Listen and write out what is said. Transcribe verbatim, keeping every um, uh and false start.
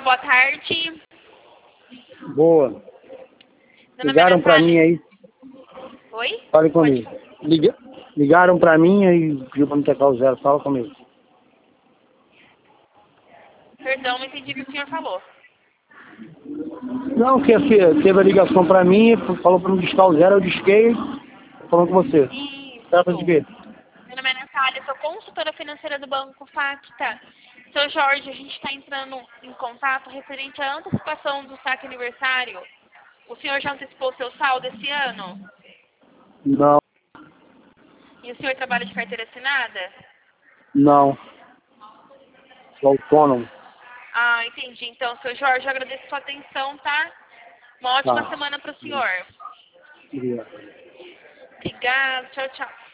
boa tarde. Boa. Meu nome é Ligaram pra Natália. mim aí. Oi? Fale Pode comigo. Liga... Ligaram pra mim aí pediu pra me tocar o zero. Fala comigo. Perdão, não entendi o que o senhor falou. Não, que que teve a ligação pra mim, falou pra me discar o zero, eu disquei, tô falando com você. Tá pra Isso. de quê? Meu nome é Natália, sou consultora financeira do Banco Facta. Seu Jorge, a gente está entrando em contato referente à antecipação do saque aniversário. O senhor já antecipou o seu saldo esse ano? Não, E o senhor trabalha de carteira assinada? não. Sou autônomo. Ah, entendi. Então, seu Jorge, eu agradeço a sua atenção, tá? Uma ótima Tá. semana para o senhor. Obrigado. Obrigada. Tchau, tchau.